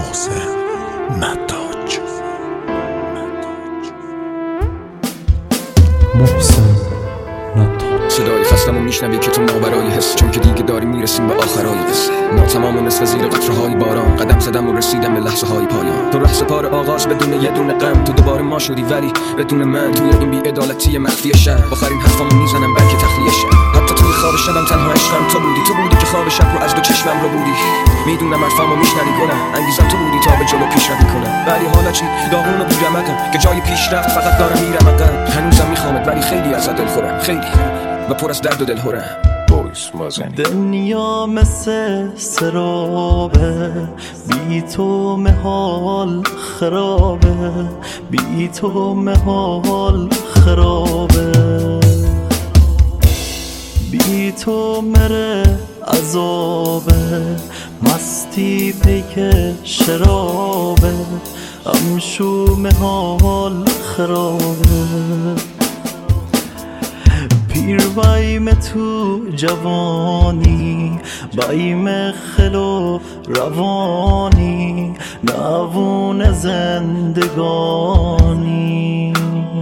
محسن نتاج. محسن نتاج. صدای خستمو میشنوی که تو ماورای حس، چون که دیگه داریم میرسیم به آخرای قصه. ما تمام مثل زیر قطره‌های باران قدم زدم و رسیدم به لحظه‌های پایان. تو رهسپار آغاز بدون یه دونه غم، تو دوباره ما شدی ولی بدون من. توی این بی‌عدالتی مخفی شهر آخرین حرفامو میزنم بلکه تخلیه شهر. حتی توی خواب شبم تنها عشقم تو بودی که خواب شب رو از دو چشمم رو بودی. میدونم حرفامو میشنوی گلم، انگیزم تو بودی تا به جلو پیشروی کنم. ولی حالا چی؟ داغون و بی‌رمقم که جای پیشرفت فقط دارم میرم عقب. هنوزم میخوامت ولی خیلی ازت دلخورم، خیلی و پر از درد و دلهورم. دنیا مثل سرابه، بی تو محال خرابه، بی تو محال خرابه، بی تو مره عذابه، مستی پیک شرابه، امشو محال خرابه. پیر بایم تو جوانی، بایم خلو روانی، نوون زندگانی.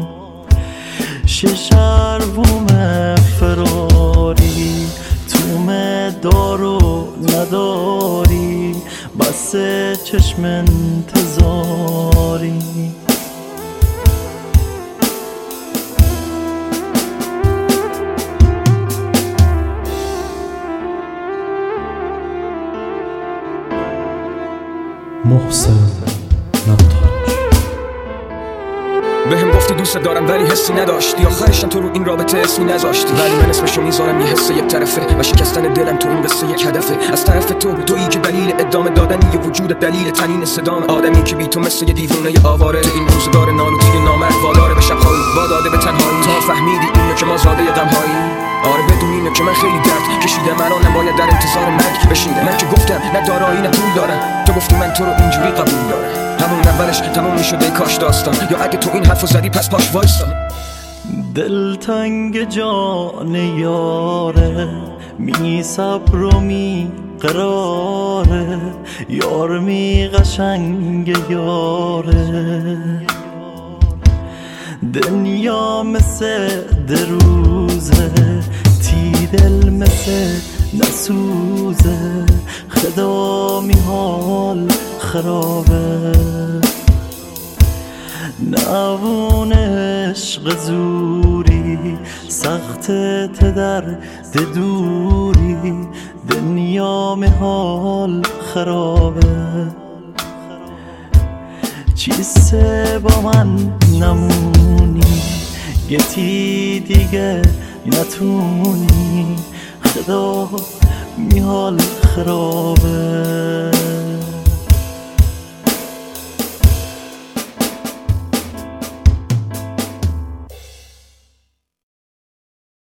ششروم فراری، توم دارو نداری، بس چشم انتظاری. محسن نتاج. بهم گفتی دوست دارم ولی حسی نداشتی، آخرشم تو رو این رابطه اسمی نذاشتی. ولی من اسمشو میذارم یه حس یک طرفه و شکستن دلم تو این قصه یک هدفه. از طرف تویی که دلیل ادامه دادن یه وجود، دلیل تنین صدام، آدمی که بی تو مثل یه دیوونه آواره. تو این روزگار نالوتی نامرد واداره به شب‌هایی، واداده به تنهایی. تا فهمیدی اینو که ما زاده غم‌هایی. آره بدون اینو که من خیلی درد کشیدم، الانم باید در انتظار مرگ بشینم. من که گفتم نه دارایی نه پول دارم، تو گفتی من تو رو اینجوری قبول دارم. همون اولش تموم میشد کاش داستان، یا اگه تو این حرفو زدی پس پاش وایسا. دلتنگ جان یاره، می صبر و می قراره، یار می قشنگ یاره. دنیا مثل دروزه، تی دل مثل نسوزه، خدا می حال خرابه. نوون عشق زوری، سخت درد دوری، دنیا می حال خرابه. چیسه با من نمونی، گتی دیگه نتونی، خدا می حال خرابه.